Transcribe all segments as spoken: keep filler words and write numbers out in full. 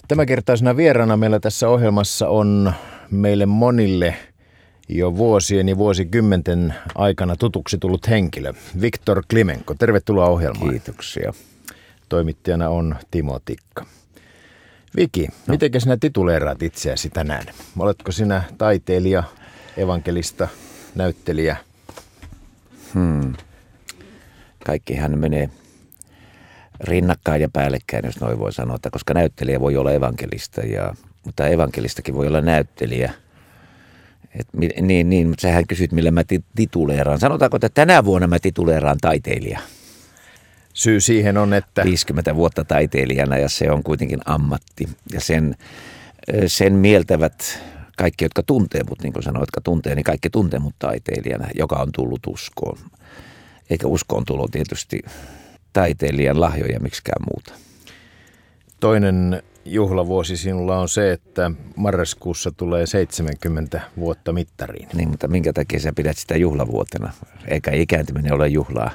Tämänkertaisena vieraana meillä tässä ohjelmassa on meille monille jo vuosien ja vuosikymmenten aikana tutuksi tullut henkilö, Viktor Klimenko. Tervetuloa ohjelmaan. Kiitoksia. Toimittajana on Timo Tikka. Viki, no. Miten sinä tituleeraat itseäsi tänään? Oletko sinä taiteilija, evankelista, näyttelijä? Hmm. Kaikkihan menee rinnakkain ja päällekkäin, jos noin voi sanoa, koska näyttelijä voi olla evankelista, ja, mutta evankelistakin voi olla näyttelijä. Et, niin, niin, mutta sähän kysyt, millä mä tituleeraan. Sanotaanko, että tänä vuonna mä tituleeraan taiteilija? Syy siihen on, että viisikymmentä vuotta taiteilijana, ja se on kuitenkin ammatti. Ja sen, sen mieltävät kaikki, jotka tuntee mut, niin kuin sanoit, jotka tuntee, niin kaikki tuntee mut taiteilijana, joka on tullut uskoon. Eikä uskoon tullut tietysti taiteilijan lahjoja miksikään muuta. Toinen juhlavuosi sinulla on se, että marraskuussa tulee seitsemänkymmentä vuotta mittariin. Niin, mutta minkä takia sä pidät sitä juhlavuotena? Eikä ikääntyminen ole juhlaa.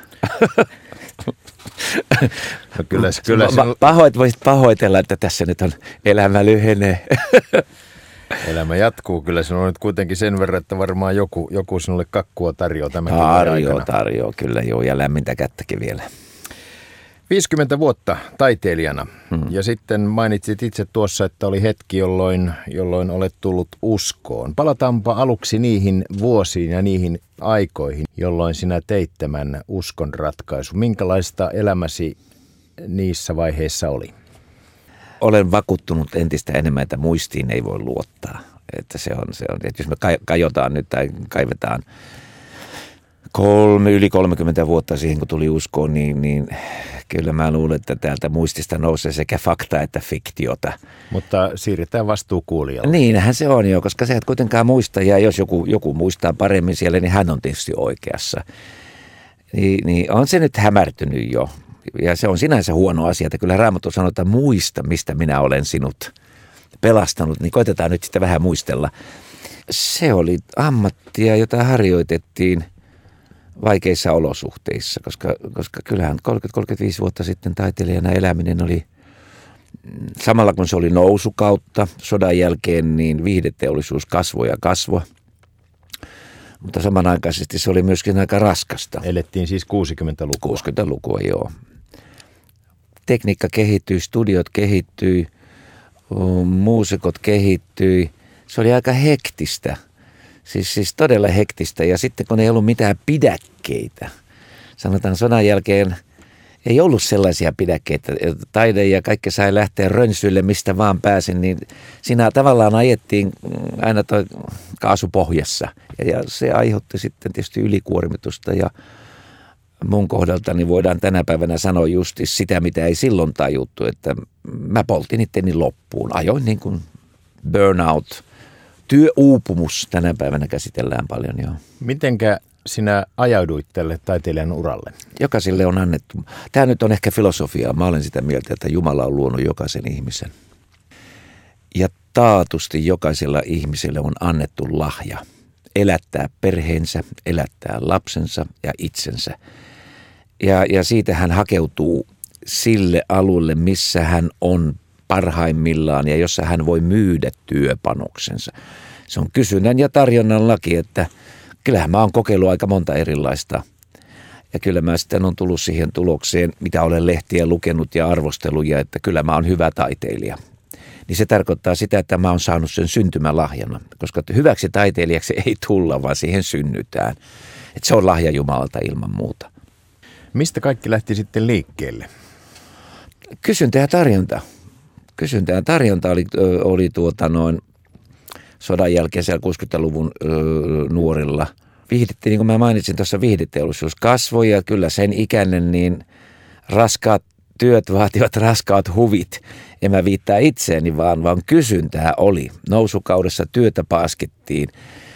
No kyllä, kyllä sinun Pahoit, voisit pahoitella, että tässä nyt on elämä lyhenee. Elämä jatkuu. Kyllä sinulla on nyt kuitenkin sen verran, että varmaan joku, joku sinulle kakkua tarjoaa tämänkin Tarjoaa, tarjoaa, kyllä joo, ja lämmintä kättäkin vielä. viisikymmentä vuotta taiteilijana, hmm. ja sitten mainitsit itse tuossa, että oli hetki, jolloin, jolloin olet tullut uskoon. Palataanpa aluksi niihin vuosiin ja niihin aikoihin, jolloin sinä teit tämän uskon ratkaisun. Minkälaista elämäsi niissä vaiheissa oli? Olen vakuuttunut entistä enemmän, että muistiin ei voi luottaa. Että se on, se on, että jos me kajotaan nyt tai kaivetaan kolme, yli kolmekymmentä vuotta siihen, kun tuli uskoon, niin, niin kyllä mä luulen, että täältä muistista nousee sekä fakta että fiktiota. Mutta siirretään vastuu kuulijalle. Niinhän se on jo, koska sä et kuitenkaan muista, ja jos joku, joku muistaa paremmin siellä, niin hän on tietysti oikeassa. Ni, niin on se nyt hämärtynyt jo, ja se on sinänsä huono asia, että kyllä Raamattu sanoo, että muista, mistä minä olen sinut pelastanut, niin koitetaan nyt sitä vähän muistella. Se oli ammattia, jota harjoitettiin vaikeissa olosuhteissa, koska, koska kyllähän kolmekymmentä kolmekymmentäviisi vuotta sitten taiteilijana eläminen oli, samalla kun se oli nousukautta sodan jälkeen, niin viihdeteollisuus kasvoi ja kasvoi, mutta samanaikaisesti se oli myöskin aika raskasta. Elettiin siis kuusikymmentälukua. kuusikymmentälukua, joo. Tekniikka kehittyi, studiot kehittyi, muusikot kehittyi, se oli aika hektistä. Siis, siis todella hektistä, ja sitten kun ei ollut mitään pidäkkeitä, sanotaan sodan jälkeen, ei ollut sellaisia pidäkkeitä, taide ja kaikki sai lähteä rönsyille mistä vaan pääsin, niin siinä tavallaan ajettiin aina toi kaasu pohjassa, ja, ja se aiheutti sitten tietysti ylikuormitusta, ja mun kohdalta niin voidaan tänä päivänä sanoa justi sitä, mitä ei silloin tajuttu, että mä poltin itteni loppuun, ajoin niin kuin burnout. Työuupumus tänä päivänä käsitellään paljon, joo. Mitenkä sinä ajauduit tälle taiteilijan uralle? Jokaiselle on annettu. Tämä nyt on ehkä filosofiaa. Mä olen sitä mieltä, että Jumala on luonut jokaisen ihmisen. Ja taatusti jokaisella ihmiselle on annettu lahja. Elättää perheensä, elättää lapsensa ja itsensä. Ja, ja siitä hän hakeutuu sille alueelle, missä hän on parhaimmillaan ja jossa hän voi myydä työpanoksensa. Se on kysynnän ja tarjonnan laki, että kyllähän mä oon kokeillut aika monta erilaista. Ja kyllä mä sitten on tullut siihen tulokseen, mitä olen lehtiä lukenut ja arvosteluja, että kyllä mä oon hyvä taiteilija. Niin se tarkoittaa sitä, että mä oon saanut sen syntymälahjana, koska hyväksi taiteilijaksi ei tulla, vaan siihen synnytään. Että se on lahja Jumalalta ilman muuta. Mistä kaikki lähti sitten liikkeelle? Kysyntä ja tarjonta. Kysyntä ja tarjonta oli, oli tuota noin sodan jälkeen siellä kuusikymmentäluvun ö, nuorilla. Viihdettiin, niin kuin mä mainitsin tuossa, viihdeteollisuus kasvoi ja kyllä sen ikäinen, niin raskaat työt vaativat raskaat huvit. En mä viittaa itseäni, vaan, vaan kysyntää oli. Nousukaudessa työtä paaskettiin.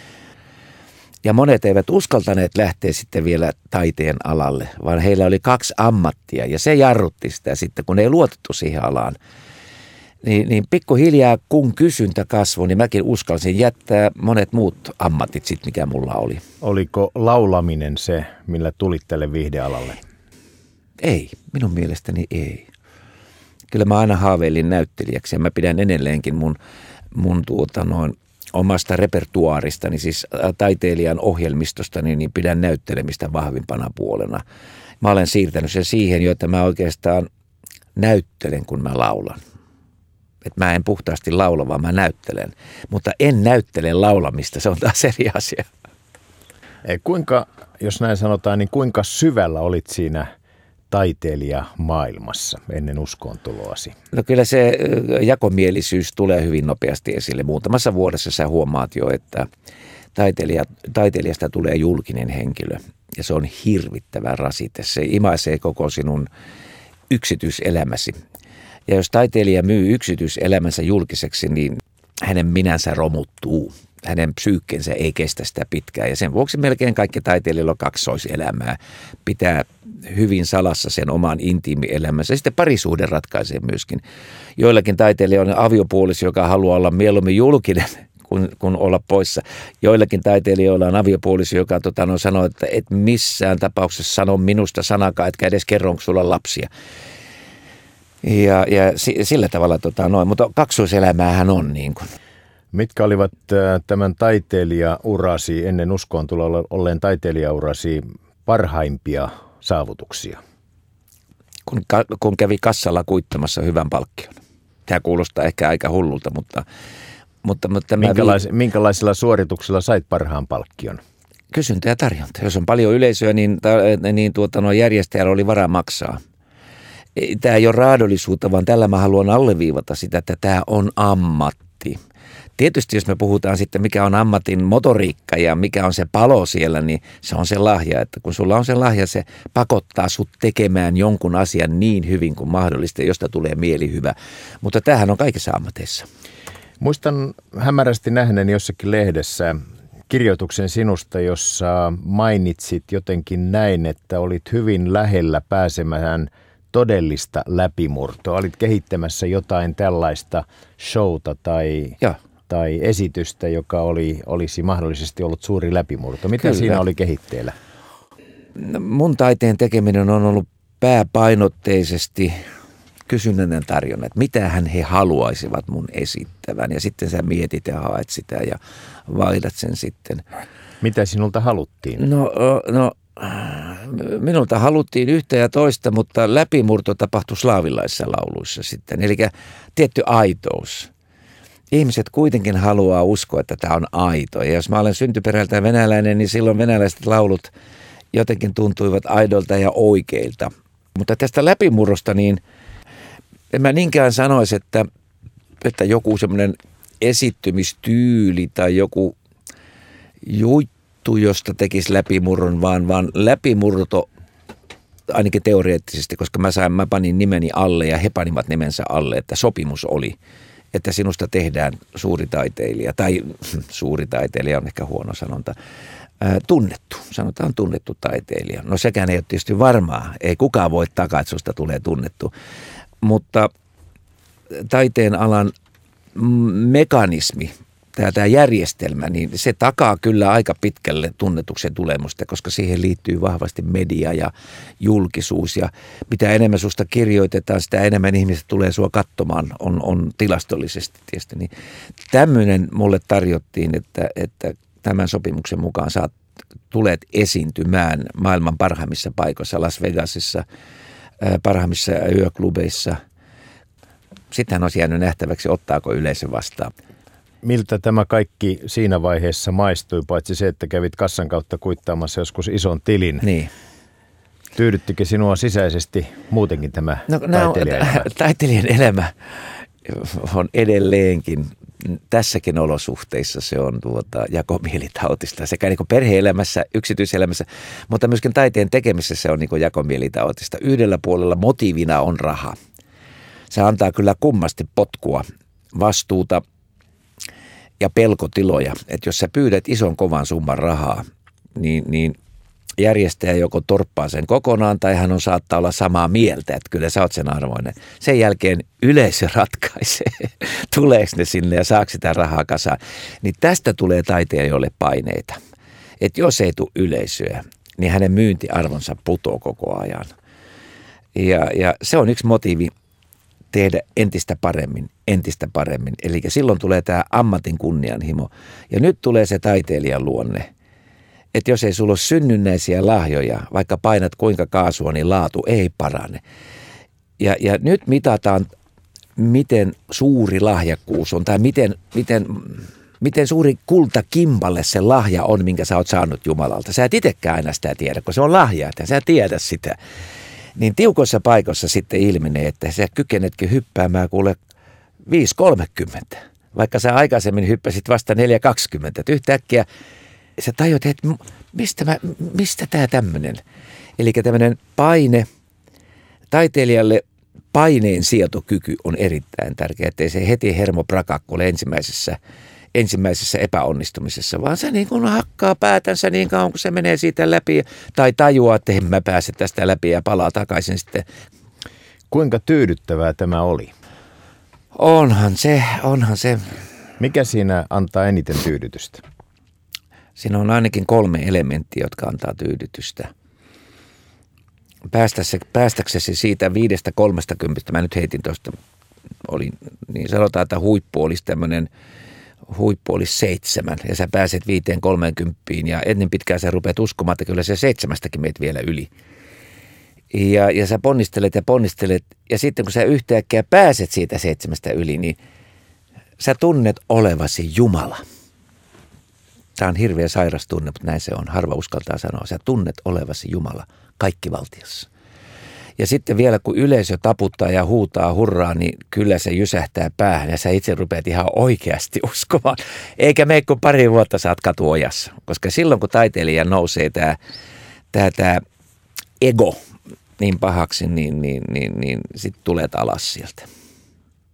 Ja monet eivät uskaltaneet lähteä sitten vielä taiteen alalle, vaan heillä oli kaksi ammattia ja se jarrutti sitä sitten, kun ei luotettu siihen alaan. Niin, niin pikkuhiljaa kun kysyntä kasvoi, niin mäkin uskalsin jättää monet muut ammatit sitten, mikä mulla oli. Oliko laulaminen se, millä tulit tälle viihdealalle? Ei, minun mielestäni ei. kyllä mä aina haaveilin näyttelijäksi ja mä pidän edelleenkin mun, mun tuota noin omasta repertuaaristani, siis taiteilijan ohjelmistostani, niin pidän näyttelemistä vahvimpana puolena. Mä olen siirtänyt sen siihen, jotta mä oikeastaan näyttelen, kun mä laulan. Et mä en puhtaasti laula, vaan mä näyttelen. Mutta en näyttele laulamista, se on taas eri asia. Ei, kuinka, jos näin sanotaan, niin kuinka syvällä olit siinä taiteilijamaailmassa ennen uskoontuloasi? No kyllä se jakomielisyys tulee hyvin nopeasti esille. Muutamassa vuodessa sä huomaat jo, että taiteilija, taiteilijasta tulee julkinen henkilö. Ja se on hirvittävä rasite. Se imaisee koko sinun yksityiselämäsi. Ja jos taiteilija myy yksityiselämänsä julkiseksi, niin hänen minänsä romuttuu. Hänen psyykkensä ei kestä sitä pitkään. Ja sen vuoksi melkein kaikki taiteilijalla on kaksoiselämää. Pitää hyvin salassa sen oman intiimielämänsä. Sitten parisuhde ratkaisee myöskin. Joillakin taiteilijoilla on aviopuoliso, joka haluaa olla mieluummin julkinen kun, kun olla poissa. Joillakin taiteilijoilla on aviopuoliso, joka tota, no, sanoo, että et missään tapauksessa sano minusta sanakaan, etkä edes kerro, onko sulla lapsia. Ja, ja sillä tavalla, tota, noin. Mutta kaksoiselämäähän on niin kuin. Mitkä olivat tämän taiteilijaurasi, ennen uskoontuloa olleen taiteilijaurasi, parhaimpia saavutuksia? Kun, kun kävi kassalla kuittamassa hyvän palkkion. Tämä kuulostaa ehkä aika hullulta, mutta... mutta, mutta Minkälais, vi... Minkälaisilla suorituksilla sait parhaan palkkion? Kysyntä ja tarjonta. Jos on paljon yleisöä, niin, niin tuota, no, järjestäjällä oli varaa maksaa. Tämä ei ole raadollisuutta, vaan tällä mä haluan alleviivata sitä, että tämä on ammatti. Tietysti jos me puhutaan sitten, mikä on ammatin motoriikka ja mikä on se palo siellä, niin se on se lahja. Että kun sulla on se lahja, se pakottaa sut tekemään jonkun asian niin hyvin kuin mahdollista, josta tulee mielihyvä. Mutta tämähän on kaikissa ammateissa. Muistan hämärästi nähneen jossakin lehdessä kirjoituksen sinusta, jossa mainitsit jotenkin näin, että olit hyvin lähellä pääsemään todellista läpimurtoa. Olit kehittämässä jotain tällaista showta tai... Ja. tai esitystä, joka oli, olisi mahdollisesti ollut suuri läpimurto. Mitä Kyllä. siinä oli kehitteellä? No, mun taiteen tekeminen on ollut pääpainotteisesti kysynnän ja tarjonnan, että mitähän he haluaisivat mun esittävän. Ja sitten sä mietit ja haet sitä ja vaihdat sen sitten. Mitä sinulta haluttiin? No, no minulta haluttiin yhtä ja toista, mutta läpimurto tapahtui slaavilaisissa lauluissa sitten. Eli tietty aitous. Ihmiset kuitenkin haluaa uskoa, että tämä on aito. Ja jos mä olen syntyperältä venäläinen, niin silloin venäläiset laulut jotenkin tuntuivat aidolta ja oikeilta. Mutta tästä läpimurrosta, niin en mä niinkään sanoisi, että, että joku semmoinen esittymistyyli tai joku juttu, josta tekisi läpimurron, vaan, vaan läpimurto ainakin teoreettisesti, koska mä, sain, mä panin nimeni alle ja he panivat nimensä alle, että sopimus oli, että sinusta tehdään suuri taiteilija, tai suuri taiteilija on ehkä huono sanonta, ää, tunnettu, sanotaan tunnettu taiteilija. No sekään ei ole tietysti varmaa, ei kukaan voi takaa, että susta tulee tunnettu, mutta taiteen alan mekanismi, tämä, tämä järjestelmä, niin se takaa kyllä aika pitkälle tunnetuksen tulemusta, koska siihen liittyy vahvasti media ja julkisuus. Ja mitä enemmän susta kirjoitetaan, sitä enemmän ihmiset tulee sua katsomaan, on, on tilastollisesti tietysti. Niin tämmöinen mulle tarjottiin, että, että tämän sopimuksen mukaan saat, tulet esiintymään maailman parhaimmissa paikoissa, Las Vegasissa, parhaimmissa yöklubeissa. Sittenhän olisi jäänyt nähtäväksi, ottaako yleisö vastaan. Miltä tämä kaikki siinä vaiheessa maistui, paitsi se, että kävit kassan kautta kuittaamassa joskus ison tilin? Niin. Tyydyttikö sinua sisäisesti muutenkin tämä no, taiteilijan elämä? Taiteilijan elämä on edelleenkin, tässäkin olosuhteissa se on tuota jakomielitautista. Sekä niin kuin perhe-elämässä, yksityiselämässä, mutta myöskin taiteen tekemisessä se on niin kuin jakomielitautista. Yhdellä puolella motiivina on raha. Se antaa kyllä kummasti potkua, vastuuta ja pelkotiloja, että jos sä pyydät ison kovan summan rahaa, niin, niin järjestäjä joko torppaa sen kokonaan tai hän on saattaa olla samaa mieltä, että kyllä sä oot sen arvoinen. Sen jälkeen yleisö ratkaisee, tuleeko ne sinne ja saako sitä rahaa kasaan. Niin tästä tulee taiteilijoille paineita, että jos ei tule yleisöä, niin hänen myyntiarvonsa putoo koko ajan. Ja, ja se on yksi motiivi tehdä entistä paremmin, entistä paremmin. Eli silloin tulee tämä ammatin kunnianhimo. Ja nyt tulee se taiteilijan luonne. Että jos ei sulla ole synnynnäisiä lahjoja, vaikka painat kuinka kaasua, niin laatu ei parane. Ja, ja nyt mitataan, miten suuri lahjakkuus on, tai miten, miten, miten suuri kultakimpalle se lahja on, minkä sä oot saanut Jumalalta. Sä et itsekään aina sitä tiedä, kun se on lahja, että sä et tiedä sitä. Niin tiukoissa paikoissa sitten ilmenee, että sä kykenetkin hyppäämään kuule viisi kolmekymmentä, vaikka sä aikaisemmin hyppäsit vasta neljä kaksikymmentä. Yhtäkkiä sä tajut, että mistä, mä, mistä tää tämmönen? Eli tämmöinen paine, taiteilijalle paineen sietokyky on erittäin tärkeä, ettei se heti hermo prakakkule ensimmäisessä, ensimmäisessä epäonnistumisessa, vaan se niin kuin hakkaa päätänsä niin kauan, kun se menee siitä läpi tai tajuaa, että en mä pääse tästä läpi ja palaa takaisin sitten. Kuinka tyydyttävää tämä oli? Onhan se, onhan se. Mikä siinä antaa eniten tyydytystä? Siinä on ainakin kolme elementtiä, jotka antaa tyydytystä. Päästäksesi siitä viidestä kolmesta kympistä, mä nyt heitin tuosta, oli, niin sanotaan, että huippu olisi tämmöinen, huippu olisi seitsemän ja sä pääset viiteen kolmeenkymppiin ja ennen pitkään sä rupeat uskomaan, että kyllä se seitsemästäkin meet vielä yli. Ja, ja sä ponnistelet ja ponnistelet ja sitten kun sä yhtäkkiä pääset siitä seitsemästä yli, niin sä tunnet olevasi Jumala. Tämä on hirveä sairas tunne, mutta näin se on. Harva uskaltaa sanoa. Sä tunnet olevasi Jumala kaikkivaltiassa. Ja sitten vielä kun yleisö taputtaa ja huutaa hurraa, niin kyllä se jysähtää päähän ja sä itse rupeat ihan oikeasti uskomaan. Eikä mene kun pari vuotta saat katuojassa. Koska silloin kun taiteilija nousee tämä, tämä, tämä ego niin pahaksi, niin, niin, niin, niin sitten tulet alas sieltä.